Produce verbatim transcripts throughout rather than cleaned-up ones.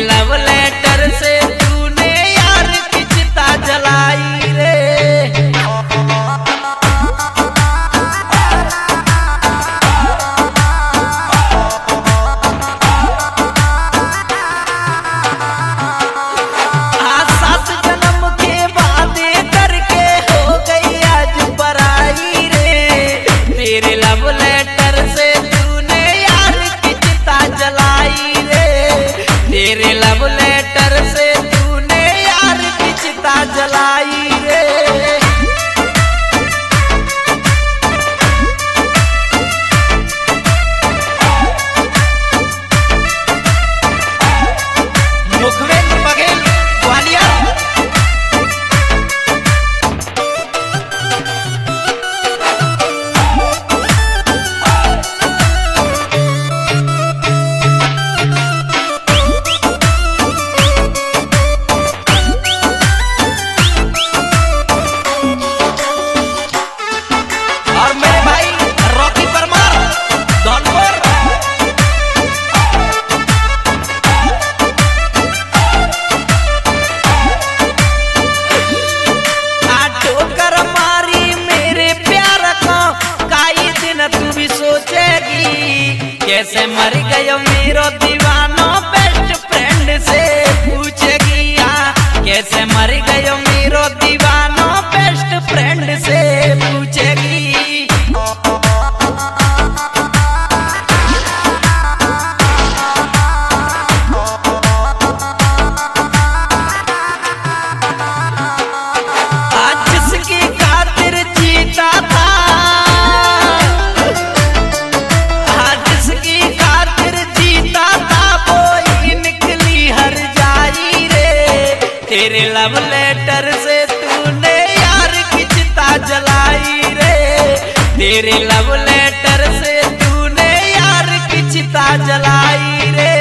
Love letter से तूने यार की चिता जलाई रे। तेरे लव लेटर से तूने यार की चिता जलाई रे। तेरे लव लेटर से तूने यार की चिता जलाई रे। मुखवेंद्र बघेल ग्वालियर। कैसे मर गयो मेरो दीवानो बेस्ट फ्रेंड से पूछेगी। हाँ कैसे मर गयो मेरो दीवानो बेस्ट फ्रेंड से पूछेगी। आज जिसकी खातिर जीता था, तेरे लव लेटर से तूने यार की चिता जलाई रे। तेरे लव लेटर से तूने यार की चिता जलाई रे।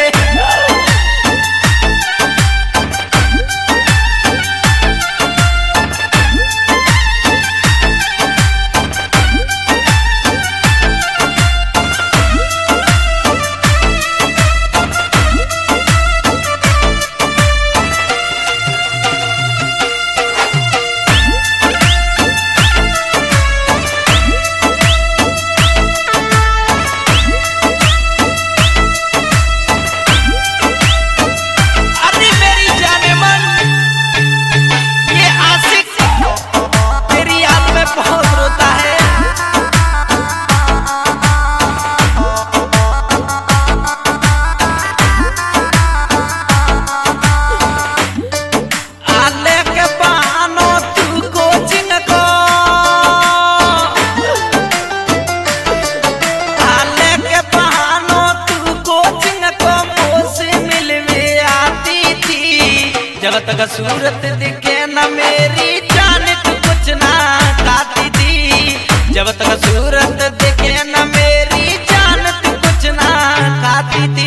जब तक सूरत दिखे न मेरी जान तू कुछ ना खाती थी। जब तक सूरत दिखे न मेरी जान तू कुछ ना खाती थी।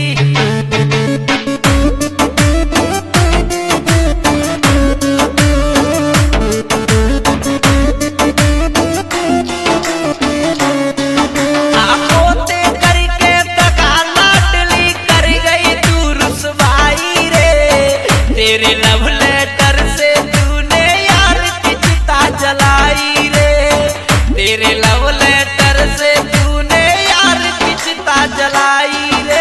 तेरे लव लेटर से तूने यार की चिता जलाई रे। तेरे लव लेटर से तूने यार की चिता जलाई रे।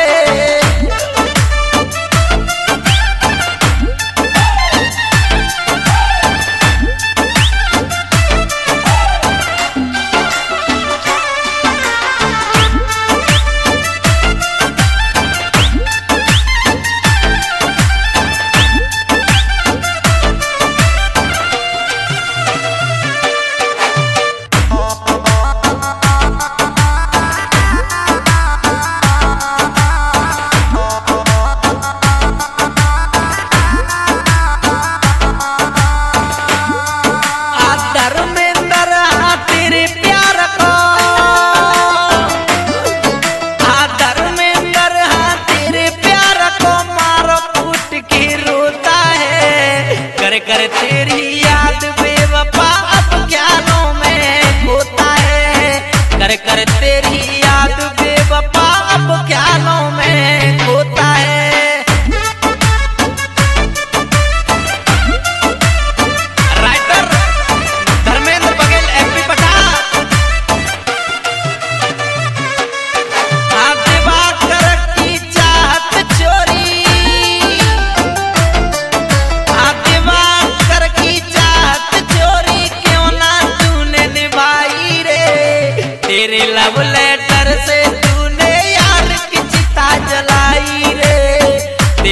कर तेरी याद बेवफा अब ख्यालों में होता है, कर कर तेरी याद बेवफा अब ख्यालों में होता है।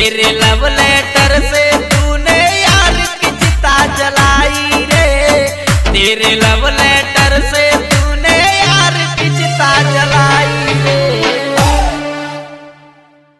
तेरे लव लेटर से तूने यार की चिता जलाई रे, तेरे लव लेटर